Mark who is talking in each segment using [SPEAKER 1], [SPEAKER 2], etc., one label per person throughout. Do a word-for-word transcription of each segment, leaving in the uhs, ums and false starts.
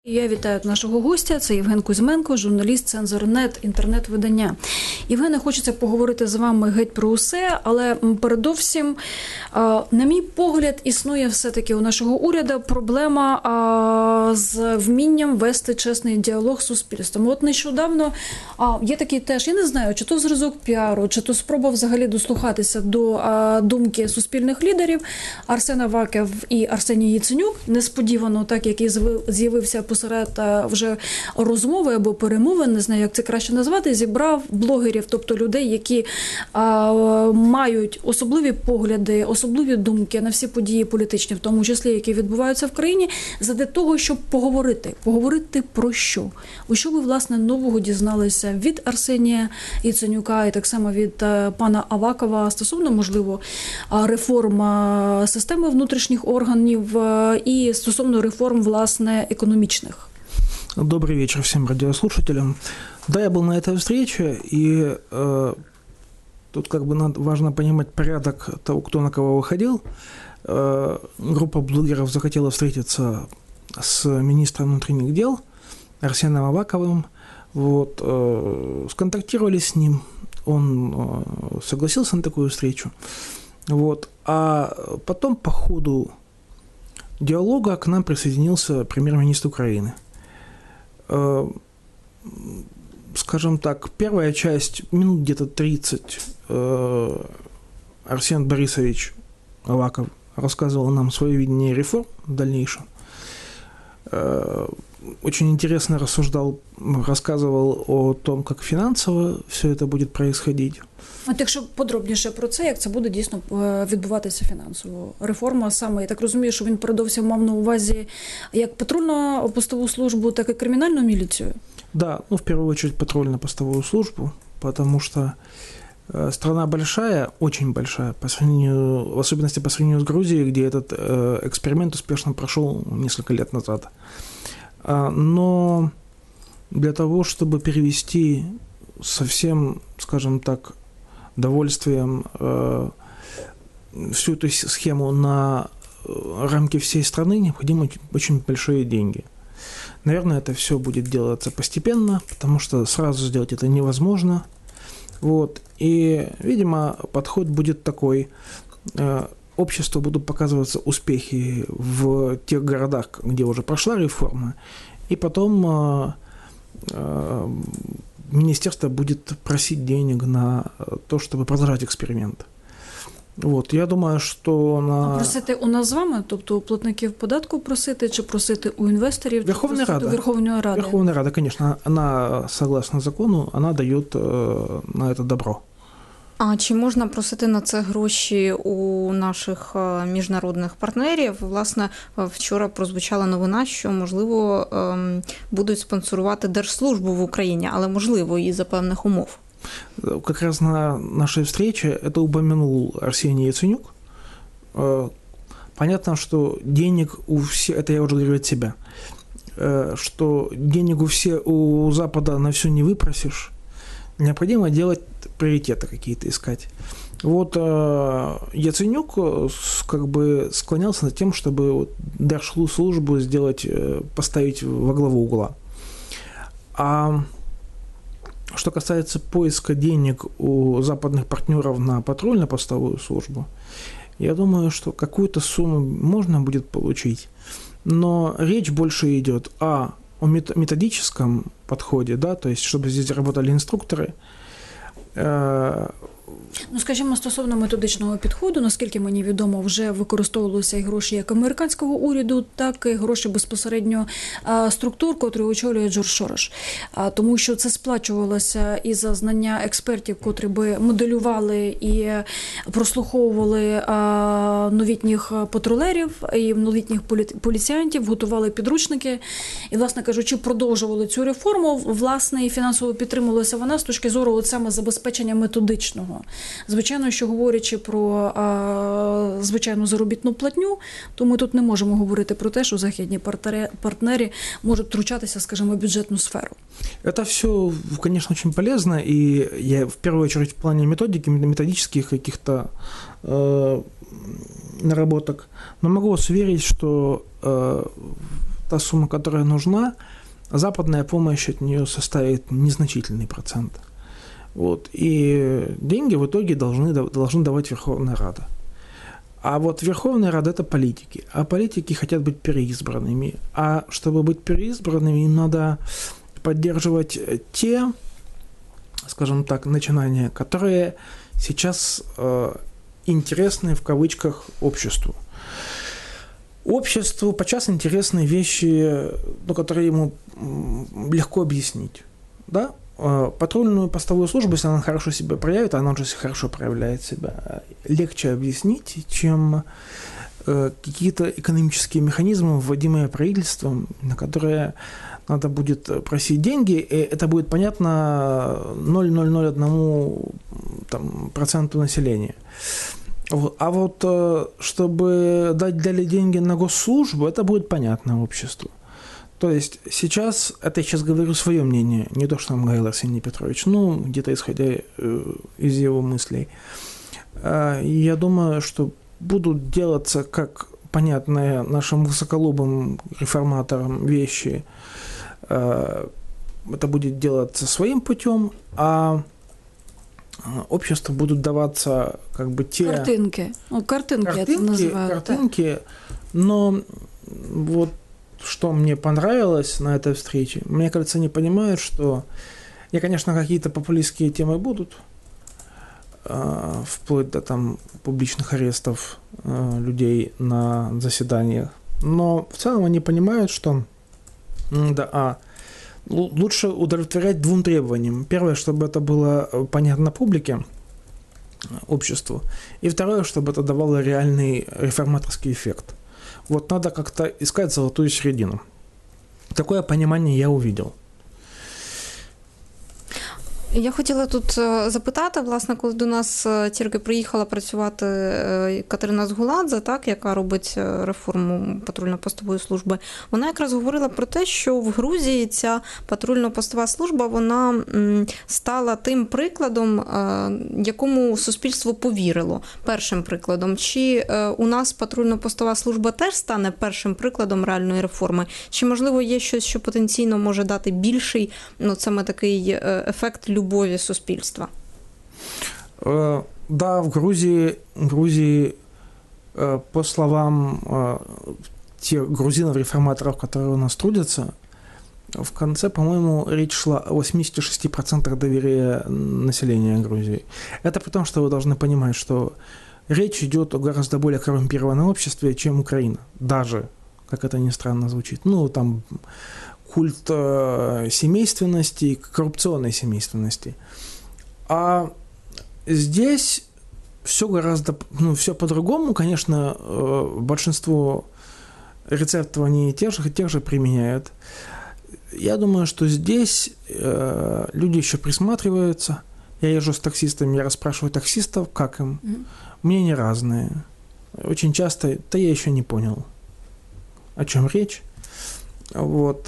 [SPEAKER 1] Я вітаю нашого гостя, це Євген Кузьменко, журналіст «Цензор.нет», інтернет-видання. Євгене, хочеться поговорити з вами геть про усе, але передовсім, на мій погляд, існує все-таки у нашого уряду проблема з вмінням вести чесний діалог з суспільством. От нещодавно є такий теж, я не знаю, чи то зразок піару, чи то спроба взагалі дослухатися до думки суспільних лідерів. Арсен Аваков і Арсеній Яценюк, несподівано, так як і з'явився посеред вже розмови або перемови, не знаю, як це краще назвати, зібрав блогерів, тобто людей, які а, мають особливі погляди, особливі думки на всі події політичні, в тому числі, які відбуваються в країні, задля того, щоб поговорити. Поговорити про що? У що ви, власне, нового дізналися від Арсенія Яценюка і так само від пана Авакова стосовно, можливо, реформ системи внутрішніх органів і стосовно реформ, власне, економічних?
[SPEAKER 2] Добрый вечер всем радиослушателям. Да, я был на этой встрече, и э, тут как бы надо, важно понимать порядок того, кто на кого выходил. Э, группа блогеров захотела встретиться с министром внутренних дел Арсеном Аваковым. Вот, э, сконтактировали с ним, он э, согласился на такую встречу. Вот, а потом по ходу диалога к нам присоединился премьер-министр Украины. Скажем так, первая часть, минут где-то тридцать, Арсен Борисович Аваков рассказывал нам свое видение реформ в дальнейшем. Очень интересно рассуждал, рассказывал о том, как финансово все это будет происходить.
[SPEAKER 1] От якщо подробніше про це, як це буде дійсно відбуватися фінансово? Реформа саме, я так розумію, що він передовсім мав на увазі як патрульно-постову службу, так и криминальную милицию?
[SPEAKER 2] Да, ну, в первую очередь патрульно-постовую службу, потому что э, страна большая, очень большая, по сравнению, в особенности по сравнению с Грузией, где этот э, эксперимент успешно прошел несколько лет назад. А, но для того, чтобы перевести совсем, скажем так, довольствием э, всю эту схему на рамки всей страны, необходимы очень большие деньги. Наверное, это все будет делаться постепенно, потому что сразу сделать это невозможно. Вот. И, видимо, подход будет такой. Э, обществу будут показываться успехи в тех городах, где уже прошла реформа, и потом э, э, министерство будет просить денег на то, чтобы продолжать эксперимент. Вот, я думаю, що на...
[SPEAKER 1] А просити у нас з вами, тобто у платників податку просити, чи просити у інвесторів?
[SPEAKER 2] Верховная Рада.
[SPEAKER 1] Верховної Ради.
[SPEAKER 2] Верховная Рада, конечно, она, согласно закону, она дает на это добро.
[SPEAKER 3] А чи можна просити на це гроші у наших міжнародних партнерів? Власне, вчора прозвучала новина, що, можливо, будуть спонсорувати держслужбу в Україні, але, можливо, і за певних умов.
[SPEAKER 2] Как раз на нашей встрече это упомянул Арсений Яценюк. Понятно, что денег у всех, это я уже говорю от себя, что денег у, все, у Запада на все не выпросишь. Необходимо делать приоритеты какие-то, искать. Вот Яценюк как бы склонялся над тем, чтобы вот держслужбу сделать, поставить во главу угла. А что касается поиска денег у западных партнеров на патрульно-постовую службу, я думаю, что какую-то сумму можно будет получить, но речь больше идет о, о методическом подходе, да, то есть чтобы здесь работали инструкторы.
[SPEAKER 1] Ну, скажімо, стосовно методичного підходу, наскільки мені відомо, вже використовувалися і гроші як американського уряду, так і гроші безпосередньо структур, котрі очолює Джордж Сорос. Тому що це сплачувалося і за знання експертів, котрі би моделювали і прослуховували новітніх патрулерів і новітніх поліціянтів, готували підручники і, власне кажучи, продовжували цю реформу. Власне, і фінансово підтримувалася вона з точки зору от саме забезпечення методичного. Звичайно, що говорячи про а, звичайну заробітну платню, то ми тут не можемо говорити про те, що західні партнери, партнери можуть втручатися, скажімо, в бюджетну сферу.
[SPEAKER 2] Это все, конечно, очень полезно, и я в первую очередь в плане методики, методических каких-то э, наработок, но могу вас уверить, что э, та сумма, которая нужна, западная помощь от нее составит незначительный процент. Вот. И деньги в итоге должны, должны давать Верховная Рада. А вот Верховная Рада – это политики. А политики хотят быть переизбранными. А чтобы быть переизбранными, им надо поддерживать те, скажем так, начинания, которые сейчас э, интересны в кавычках обществу. Обществу подчас интересны вещи, ну, которые ему легко объяснить. Да? Патрульную постовую службу, если она хорошо себя проявит, она уже хорошо проявляет себя, легче объяснить, чем какие-то экономические механизмы, вводимые правительством, на которые надо будет просить деньги, и это будет понятно ноль целых ноль ноль один процента населения. А вот чтобы дать дали деньги на госслужбу, это будет понятно обществу. То есть сейчас, это я сейчас говорю свое мнение, не то, что нам говорил Арсений Петрович, ну, где-то исходя из его мыслей. Я думаю, что будут делаться, как понятные нашим высоколобым реформаторам вещи, это будет делаться своим путем, а обществу будут даваться как бы те...
[SPEAKER 1] Картинки. Ну, картинки,
[SPEAKER 2] картинки
[SPEAKER 1] это называют.
[SPEAKER 2] Картинки, но вот что мне понравилось на этой встрече, мне кажется, они понимают, что, и, конечно, какие-то популистские темы будут, э, вплоть до там публичных арестов э, людей на заседаниях, но в целом они понимают, что да, а, лучше удовлетворять двум требованиям. Первое, чтобы это было понятно публике, обществу, и второе, чтобы это давало реальный реформаторский эффект. Вот надо как-то искать золотую середину. Такое понимание я увидел.
[SPEAKER 3] Я хотіла тут запитати, власне, коли до нас тільки приїхала працювати Катерина Згуладзе, так, яка робить реформу патрульно-постової служби, вона якраз говорила про те, що в Грузії ця патрульно-постова служба, вона стала тим прикладом, якому суспільство повірило, першим прикладом. Чи у нас патрульно-постова служба теж стане першим прикладом реальної реформи? Чи, можливо, є щось, що потенційно може дати більший, ну, саме такий ефект любові суспільства?
[SPEAKER 2] Да, в Грузии, в Грузии, по словам тех грузинов-реформаторов, которые у нас трудятся, в конце, по-моему, речь шла о восемьдесят шесть процентов доверия населения Грузии. Это при том, что вы должны понимать, что речь идет о гораздо более коррумпированном обществе, чем Украина. Даже, как это ни странно звучит. Ну, там культ семейственности, коррупционной семейственности. А здесь все гораздо, ну, все по-другому. Конечно, большинство рецептов они тех же, тех же применяют. Я думаю, что здесь э, люди еще присматриваются. Я езжу с таксистами, я расспрашиваю таксистов, как им. Mm-hmm. Мнения разные. Очень часто, да я еще не понял, о чем речь. Вот.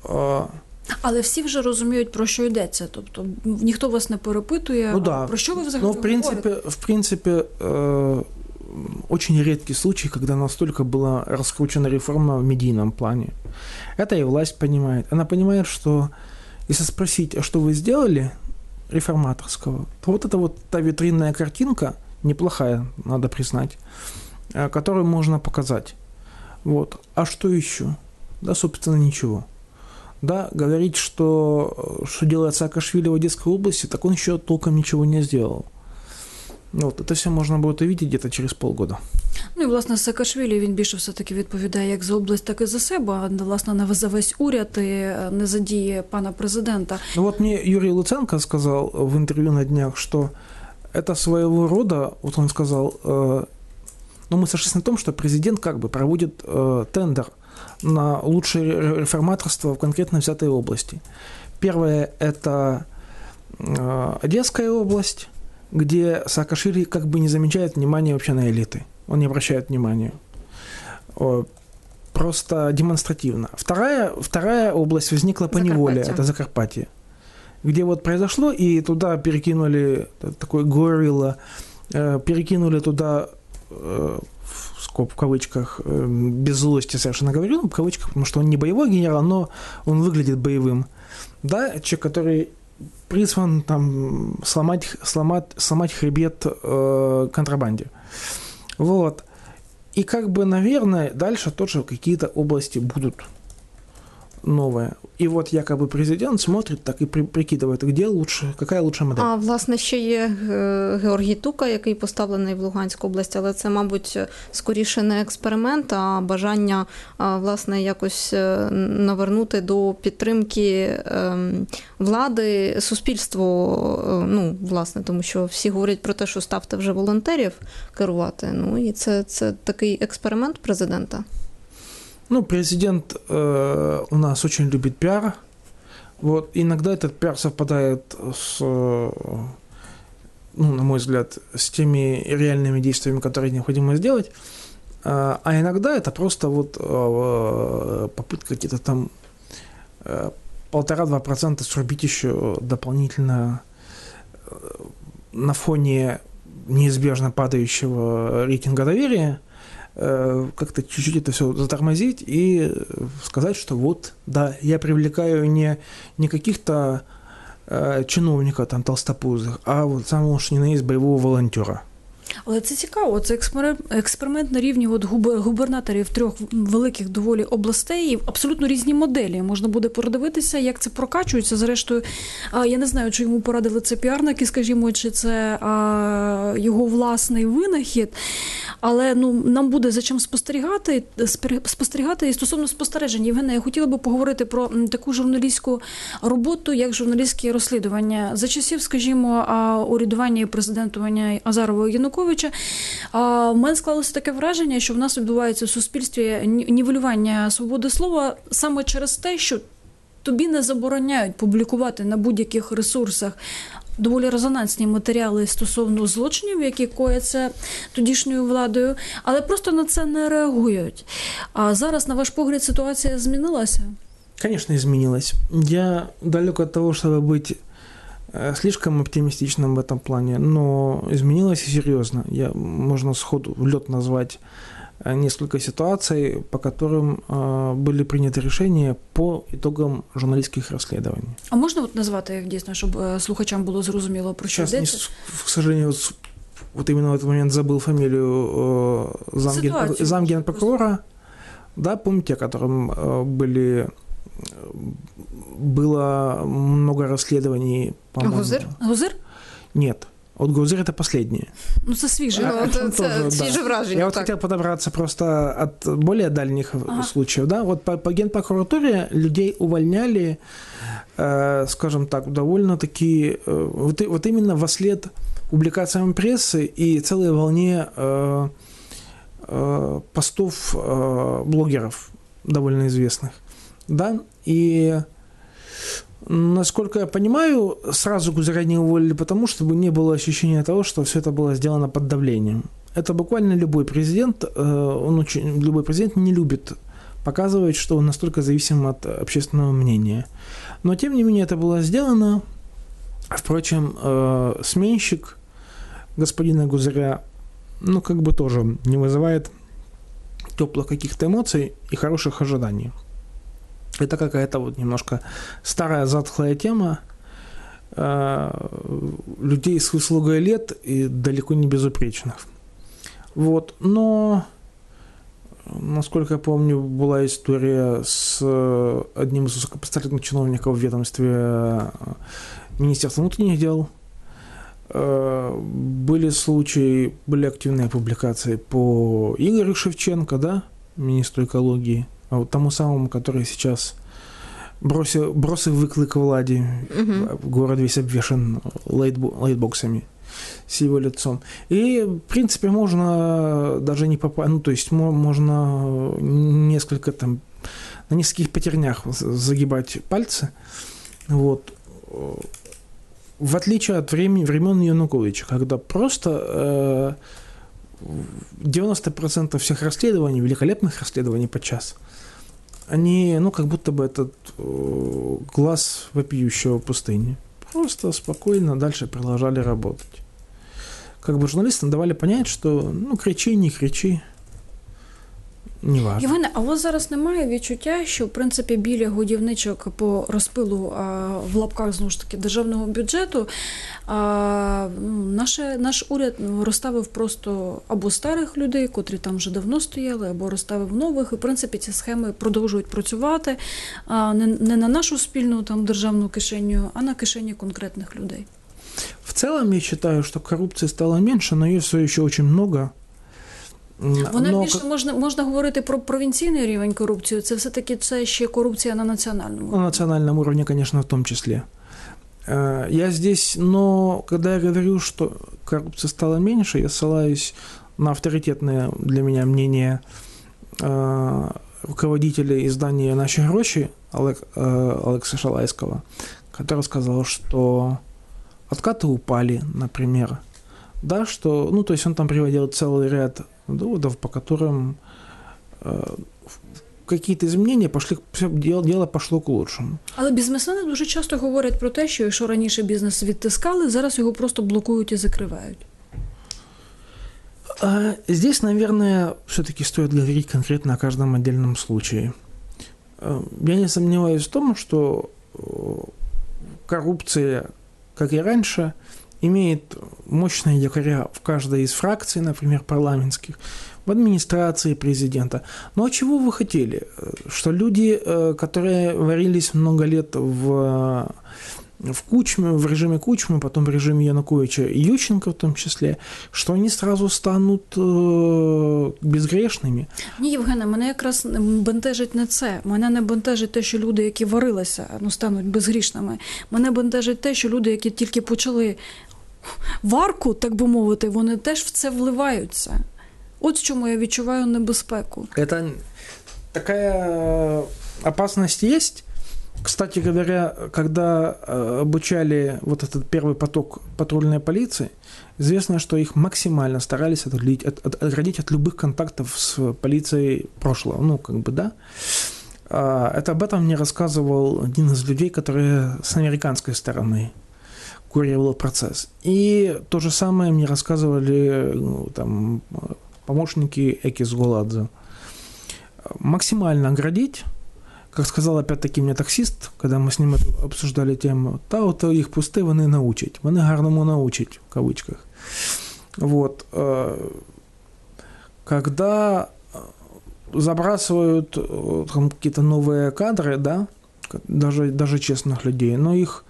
[SPEAKER 1] Але всі вже розуміють, про що йдеться. Тобто ніхто вас не перепитує,
[SPEAKER 2] ну, да.
[SPEAKER 1] про що ви взагалі
[SPEAKER 2] ну, в принципе,
[SPEAKER 1] говорите?
[SPEAKER 2] В принципе, э, очень редкий случай, когда настолько была раскручена реформа в медийном плане. Это и власть понимает. Она понимает, что если спросить, а что вы сделали реформаторского, то вот это вот та витринная картинка, неплохая, надо признать, которую можно показать. Вот. А что еще? Да, собственно, ничего. Да, говорить, что, что делает Саакашвили в Одесской области, так он еще толком ничего не сделал. Вот, это все можна буде увидіти где-то через полгода.
[SPEAKER 1] Ну і, власне, Саакашвілі, він більше все-таки відповідає як за область, так і за себе, а, власне, не за весь уряд і не за дії пана президента.
[SPEAKER 2] Ну вот мне Юрий Луценко сказал в интервью на днях, что это своего рода, вот он сказал, э, ну мы сошлись на том, что президент как бы проводит э, тендер на лучшее реформаторство в конкретно взятой области. Первое – это э, Одесская область, где Саакашвили как бы не замечает внимания вообще на элиты. Он не обращает внимания. Просто демонстративно. Вторая, вторая область возникла по неволе, это Закарпатье. Где вот произошло, и туда перекинули, такой горилла, перекинули туда, в кавычках, без злости совершенно говорю, в кавычках, потому что он не боевой генерал, но он выглядит боевым. Да, человек, который призван там сломать, сломать, сломать хребет э, контрабанде. Вот. И как бы, наверное, дальше тоже какие-то области будут новые. І от якоби президент смотрить так і прикидує, де лучше, яка лучша модель.
[SPEAKER 3] А, власне, ще є Георгій Тука, який поставлений в Луганську область, але це, мабуть, скоріше не експеримент, а бажання, власне, якось навернути до підтримки влади суспільство, ну, власне, тому що всі говорять про те, що ставте вже волонтерів керувати, ну, і це, це такий експеримент президента.
[SPEAKER 2] Ну, президент э, у нас очень любит пиар. Вот, иногда этот пиар совпадает с, ну, на мой взгляд, с теми реальными действиями, которые необходимо сделать. А, а иногда это просто вот э, попытка какие-то там э, полтора-два процента срубить еще дополнительно э, на фоне неизбежно падающего рейтинга доверия. Как-то чуть-чуть это все затормозить и сказать, что вот, да, я привлекаю не, не каких-то э, чиновников там толстопузых, а вот самого что ни на есть боевого волонтера.
[SPEAKER 1] Але це цікаво, це експеримент на рівні от губернаторів трьох великих доволі областей, абсолютно різні моделі. Можна буде продивитися, як це прокачується. Зрештою, я не знаю, чи йому порадили це піарники, скажімо, чи це його власний винахід, але ну, нам буде за чим спостерігати, спостерігати. І стосовно спостережень, Євгена, я хотіла би поговорити про таку журналістську роботу, як журналістське розслідування. За часів, скажімо, урядування і президентування Азарова і Януковича, в мене склалося таке враження, що в нас відбувається в суспільстві нівелювання свободи слова саме через те, що тобі не забороняють публікувати на будь-яких ресурсах доволі резонансні матеріали стосовно злочинів, які кояться тодішньою владою, але просто на це не реагують. А зараз, на ваш погляд, ситуація змінилася?
[SPEAKER 2] Конечно, изменилась. Я далеко от того, чтобы быть слишком оптимистичным в этом плане, но изменилось и серьезно. Я, можно сходу в лед назвать несколько ситуаций, по которым э, были приняты решения по итогам журналистских расследований.
[SPEAKER 1] А можна от назвати їх дійсно, щоб слухачам було зрозуміло, про що йдеться?
[SPEAKER 2] Сейчас, к сожалению, вот именно в этот момент забыл фамилию э, замген, замгенпрокурора, да, помните, о котором э, были... Было много расследований, по-моему.
[SPEAKER 1] Гузир? Гузир?
[SPEAKER 2] Нет. Вот Гузир – это последнее.
[SPEAKER 1] Ну, это свежее.
[SPEAKER 3] А, это, это тоже, свежее да. вражение.
[SPEAKER 2] Я вот
[SPEAKER 3] так.
[SPEAKER 2] хотел подобраться просто от более дальних ага. случаев. Да? Вот по, по Генпрокуратуре людей увольняли, э, скажем так, довольно-таки, э, вот, вот именно вослед публикациям прессы и целой волне э, э, постов э, блогеров довольно известных. Да, и насколько я понимаю, сразу Гузира не уволили, потому что не было ощущения того, что все это было сделано под давлением. Это буквально любой президент, он очень, любой президент не любит показывать, что он настолько зависим от общественного мнения. Но, тем не менее, это было сделано. Впрочем, сменщик господина Гузиря, ну, как бы тоже не вызывает теплых каких-то эмоций и хороших ожиданий. Это какая-то вот немножко старая затхлая тема э, людей с выслугой лет и далеко не безупречных. Вот. Но, насколько я помню, была история с одним из высокопоставленных чиновников в ведомстве Министерства внутренних дел. Э, были случаи, были активные публикации по Игорю Шевченко, да, министру экологии, а вот тому самому, который сейчас бросил, бросил выклик влади, угу. Город весь обвешан лайтбоксами с его лицом. И, в принципе, можно даже не попасть, ну, то есть можно несколько там, на нескольких пятернях загибать пальцы. Вот. В отличие от времени, времен Януковича, когда просто э, девяносто процентов всех расследований, великолепных расследований подчас, они, ну, как будто бы этот э, глаз вопиющего в пустыне. Просто спокойно дальше продолжали работать. Как бы журналистам давали понять, что, ну, кричи, не кричи. не важно.
[SPEAKER 1] Євгене, а у вас зараз немає відчуття, що, в принципі, біля годівничок по розпилу а, в лапках, знову ж таки, державного бюджету а, наше, наш уряд розставив просто або старих людей, котрі там вже давно стояли, або розставив нових, і, в принципі, ці схеми продовжують працювати а, не, не на нашу спільну там державну кишеню, а на кишені конкретних людей?
[SPEAKER 2] В целом, я считаю, что коррупции стало меньше, но ее все еще очень много.
[SPEAKER 1] Вона
[SPEAKER 2] но...
[SPEAKER 1] більше можна, можна говорити про провінційний рівень корупції, це все-таки це ще корупція на національному.
[SPEAKER 2] На национальном уровне, конечно, в том числе. Я здесь, но когда я говорю, что коррупции стало меньше, я ссылаюсь на авторитетное для меня мнение руководителя издания «Наші гроші» Олекса Шалайского, который сказал, что откаты упали, например, да, что, ну, то есть он там приводил целый ряд доводов, по которым э, какие-то изменения пошли, все, дело, дело пошло к лучшему.
[SPEAKER 1] Але бізнесмени дуже часто говорять про те, що якщо раніше бізнес відтискали, зараз його просто блокують і закривають.
[SPEAKER 2] А здесь, наверное, все-таки стоит говорить конкретно о каждом отдельном случае. Я не сомневаюсь в том, что коррупция, как и раньше, имеет мощные якоря в каждой из фракций, например, парламентских, в администрации президента. Но чего вы хотели? Что люди, которые варились много лет в, в Кучме, в режиме Кучмы, потом в режиме Януковича и Ющенко в том числе, что они сразу станут безгрешними?
[SPEAKER 1] Ні, Євгене, мене якраз бентежить не це. Мене не бентежить те, що люди, які варилися, ну, стануть безгрішними. Мене бентежить те, що люди, які тільки почали варку, так би мовити, вони теж в це вливаються. От в чому я відчуваю небезпеку.
[SPEAKER 2] Это такая опасность есть. Кстати говоря, когда обучали вот этот первый поток патрульной полиции, известно, что их максимально старались отградить от, от, отградить от любых контактов с полицией прошлого. Ну, как бы, да. Это об этом мне рассказывал один из людей, который с американской стороны курировал процесс. И то же самое мне рассказывали, ну, там, помощники Экис Голадзе. Максимально оградить, как сказал опять-таки мне таксист, когда мы с ним обсуждали тему, та от їх пусти, вони научать. Вони гарному научать, в кавычках. Вот. Когда забрасывают там какие-то новые кадры, да, даже, даже честных людей, но их,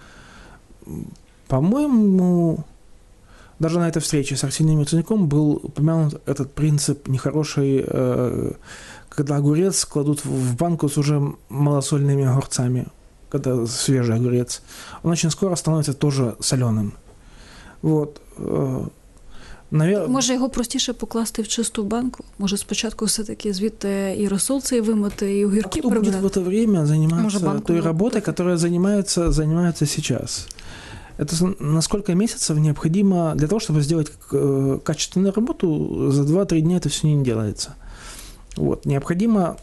[SPEAKER 2] по-моему, даже на этой встрече с Арсением Яценюком был упомянут этот принцип нехороший, когда огурец кладут в банку с уже малосольными огурцами, когда свежий огурец. Он очень скоро становится тоже соленым. Вот. Навер...
[SPEAKER 1] Може його простіше покласти в чисту банку? Може спочатку все-таки звідти і розсол цей вимити, і огірки
[SPEAKER 2] а кто
[SPEAKER 1] прибрати?
[SPEAKER 2] будет в это время заниматься
[SPEAKER 3] Может,
[SPEAKER 2] той работой, которая занимается, занимается сейчас? Это на сколько месяцев необходимо для того, чтобы сделать качественную работу? За два-три дня это все не делается. Вот. Необходимо,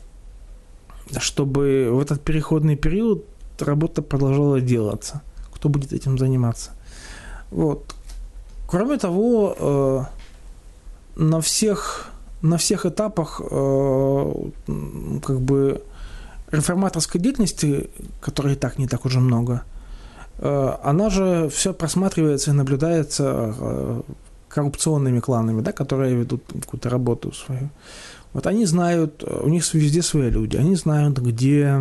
[SPEAKER 2] чтобы в этот переходный период работа продолжала делаться. Кто будет этим заниматься? Вот. Кроме того, на всех, на всех этапах как бы реформаторской деятельности, которой и так не так уже много, она же все просматривается и наблюдается коррупционными кланами, да, которые ведут какую-то работу свою. Вот они знают, у них везде свои люди, они знают, где,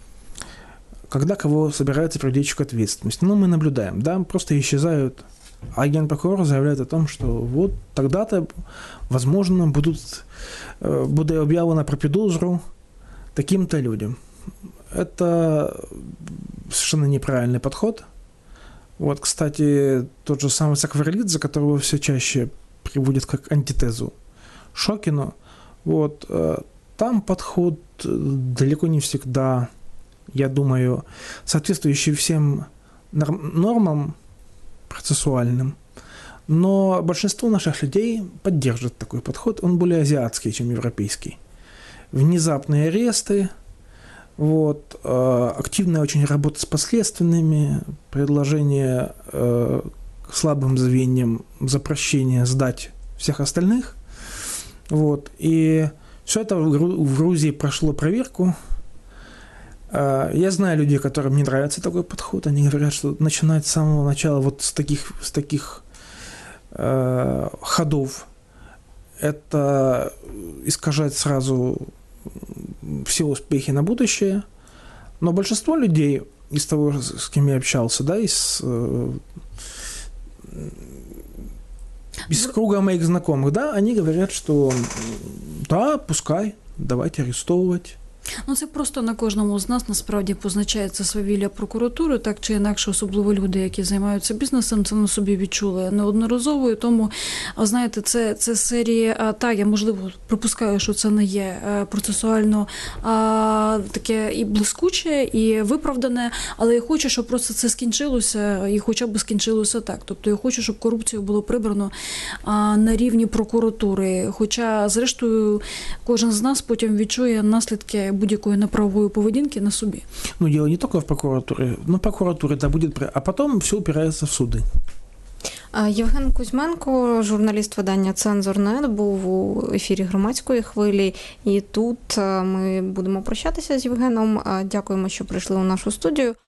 [SPEAKER 2] когда кого собираются привлечь к ответственности. Ну, мы наблюдаем, да, просто исчезают. А генпрокурор заявляет о том, что вот тогда-то, возможно, будут, буде объявлено про підозру таким-то людям. Это совершенно неправильный подход. Вот, кстати, тот же самый Сакварелидзе, которого все чаще приводят как антитезу Шокину, вот, там подход далеко не всегда, я думаю, соответствующий всем нормам процессуальным. Но большинство наших людей поддерживает такой подход. Он более азиатский, чем европейский. Внезапные аресты, вот, активная очень работа с последственными, предложение слабым звеньям за прощение сдать всех остальных. Вот, и Все это в Гру- в Грузии прошло проверку. А, Я знаю людей, которым не нравится такой подход. Они говорят, что начинать с самого начала вот с таких, с таких э, ходов, это искажать сразу все успехи на будущее. Но большинство людей из того, с кем я общался, да, из, э, из круга моих знакомых, да, они говорят, что да, пускай, давайте арестовывать.
[SPEAKER 1] Ну, це просто на кожному з нас насправді позначається свавілля прокуратури, так чи інакше, особливо люди, які займаються бізнесом, це на собі відчули неодноразово. І тому, а, знаєте, це, це серія, так, я, можливо, припускаю, що це не є процесуально а, таке і блискуче, і виправдане, але я хочу, щоб просто це скінчилося, і хоча б скінчилося так. Тобто я хочу, щоб корупцію було прибрано а, на рівні прокуратури. Хоча, зрештою, кожен з нас потім відчує наслідки будь-якої неправової поведінки на собі.
[SPEAKER 2] Ну, дело не только в прокуратуре, но прокуратура это будет, а потом все упирается в суды.
[SPEAKER 3] Євген Кузьменко, журналіст видання «Цензор.нет», був у ефірі Громадської хвилі. І тут ми будемо прощатися з Євгеном. Дякуємо, що прийшли у нашу студію.